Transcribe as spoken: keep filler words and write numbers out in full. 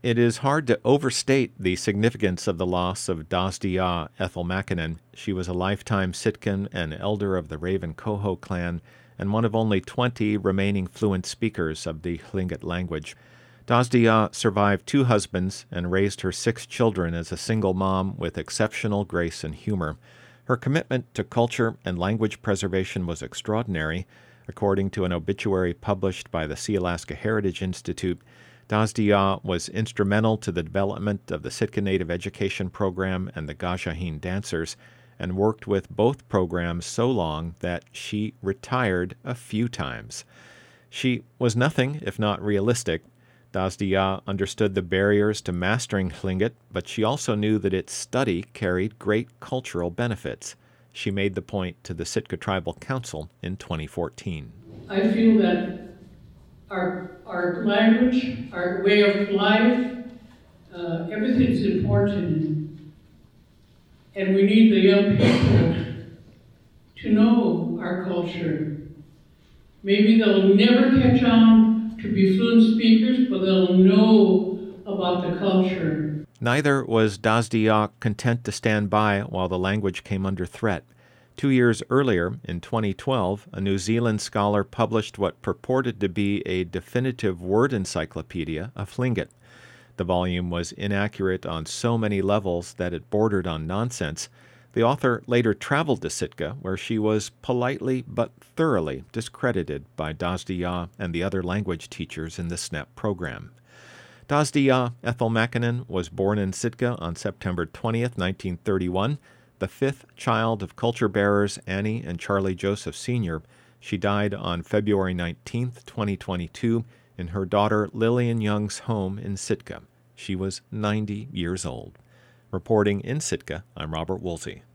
It is hard to overstate the significance of the loss of Dasdia Ethel Makinen. She was a lifetime Sitkan and elder of the Raven Koho clan, and one of only twenty remaining fluent speakers of the Tlingit language. Dasdia survived two husbands and raised her six children as a single mom with exceptional grace and humor. Her commitment to culture and language preservation was extraordinary. According to an obituary published by the Sealaska Heritage Institute, Dasdia was instrumental to the development of the Sitka Native Education Program and the Gajaheen Dancers, and worked with both programs so long that she retired a few times. She was nothing if not realistic. Dasdia understood the barriers to mastering Tlingit, but she also knew that its study carried great cultural benefits. She made the point to the Sitka Tribal Council in twenty fourteen. I feel that our, our language, our way of life, uh, everything's important. And we need the young people to know our culture. Maybe they'll never catch on to be fluent speakers, but they'll know about the culture. Neither was Dasdia content to stand by while the language came under threat. Two years earlier, in twenty twelve, a New Zealand scholar published what purported to be a definitive word encyclopedia of Tlingit. The volume was inaccurate on so many levels that it bordered on nonsense. The author later traveled to Sitka, where she was politely but thoroughly discredited by Dasdia and the other language teachers in the S N E P program. Dasdia Ethel Makinen was born in Sitka on September twentieth, nineteen thirty-one, the fifth child of culture bearers Annie and Charlie Joseph Senior She died on February nineteenth, twenty twenty-two, in her daughter Lillian Young's home in Sitka. She was ninety years old. Reporting in Sitka, I'm Robert Woolsey.